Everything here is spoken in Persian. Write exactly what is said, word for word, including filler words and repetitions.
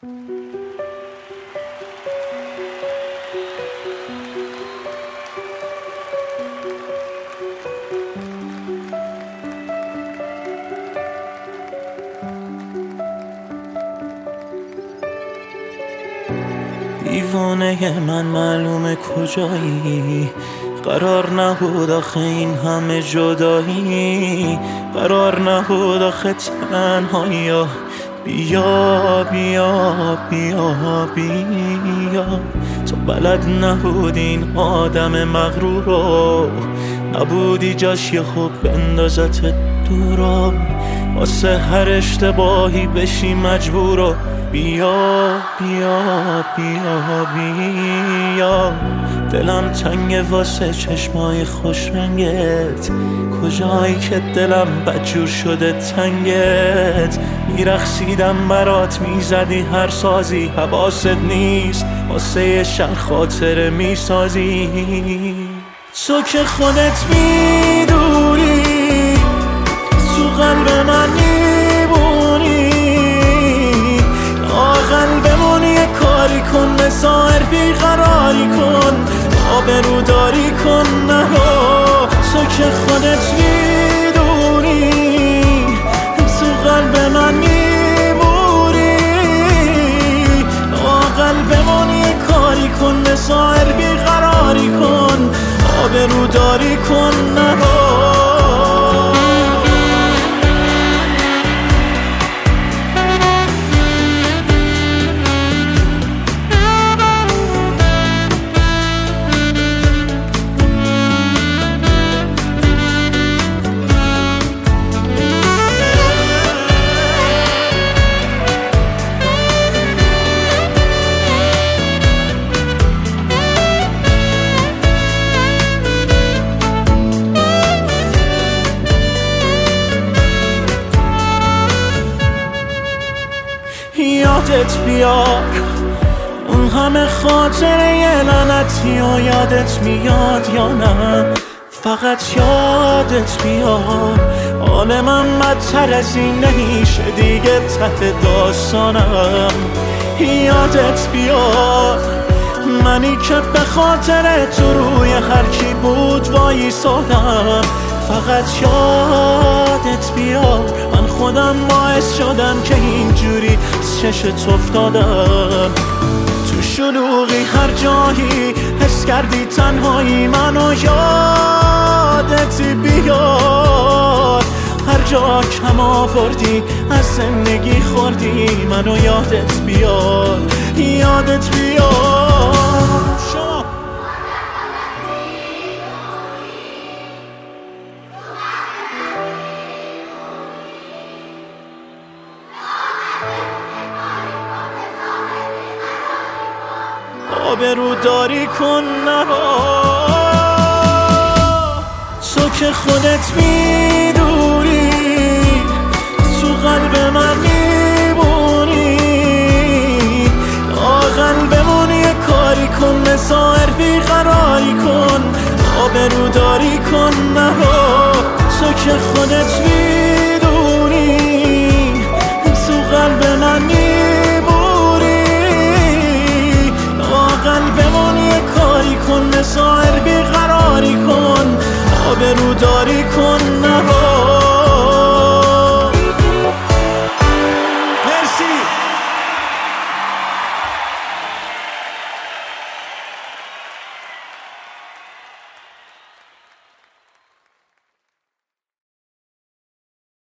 دیوانه من معلومه کجایی، قرار نبود آخه این همه جدایی، قرار نبود آخه تنهایی. بیا بیا بیا بیا، تو بلد نبودی این آدم مغرور رو، نبودی جاش یه خوب بندازت دورا، واسه هر اشتباهی بشی مجبورو. بیا بیا بیا بیا، دلم تنگه واسه چشمای خوش رنگت، کجایی که دلم بدجور شده تنگت. میرقصیدم برات، میزدی هر سازی، حواست نیست واسه یه شب خاطره میسازی. تو که خودت میدونی تو قلب من میمونی، آقل بمونی یه کاری کن، بسایر بیقراری کن، آبرو داری کن نرو. تو که خودت میدونی تو قلب من میمونی، آقل بمونی یه کاری کن، بسایر بیقراری کن، آبرو داری کن نرو. یادت بیار اون همه خاطره یه لعنتی و یادت میاد یا نه، فقط یادت بیار حال من بدتر از این نمیشه دیگه ته داستانم. یادت بیار منی که به خاطر تو روی هر کی بود وایسادم، فقط یادت بیار من خودم باعث شدم که اینجوری چشت افتادم. تو شلوغی هر جایی حس کردی تنهایی، منو یادت بیار هر جا کم آوردی از زندگی خوردی، منو یادت بیار یادت بیار. آبرو داری کن نرو. تو که خودت میدونی تو قلب من میمونی، آقل بمونی یه کاری کن، بسایر بیقراری کن، آبرو داری کن نرو. تو که خودت میدونی